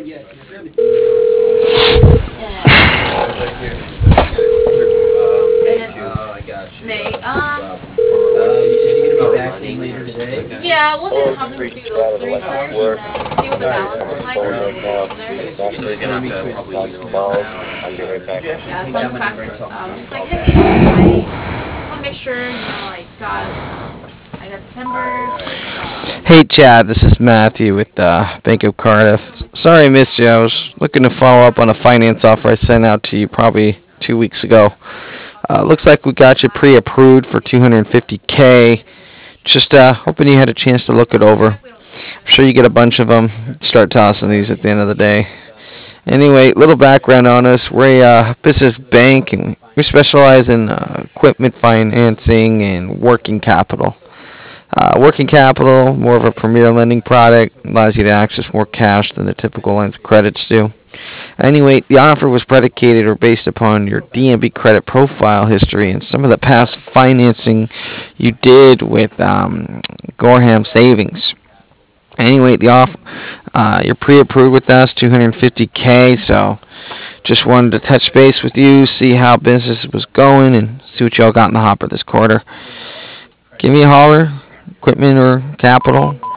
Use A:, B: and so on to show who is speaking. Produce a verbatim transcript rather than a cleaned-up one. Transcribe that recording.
A: May, um, uh, you said you're gonna be back in later today? Yeah, we'll just have to do those three first, and then see what the balance is like, and then go from there.
B: So you're gonna have to probably email them out. I'll get right back.
A: Yeah, so I'm faster. Um, just like hit me up. I just wanna make sure, you know, like, got, I got the timbers.
C: Hey Chad, this is Matthew with uh, Bank of Cardiff. Sorry I missed you. I was looking to follow up on a finance offer I sent out to you probably two weeks ago. Uh, looks like we got you pre-approved for two hundred fifty K. Just uh, hoping you had a chance to look it over. I'm sure you get a bunch of them. Start tossing these at the end of the day. Anyway, little background on us. We're a uh, business bank, and we specialize in uh, equipment financing and working capital. Uh, working capital, more of a premier lending product, allows you to access more cash than the typical lines of credits do. Anyway, the offer was predicated or based upon your D M B credit profile history and some of the past financing you did with um, Gorham Savings. Anyway, the off, uh, you're pre-approved with us, two hundred fifty K. So, just wanted to touch base with you, see how business was going, and see what y'all got in the hopper this quarter. Give me a holler, equipment or capital.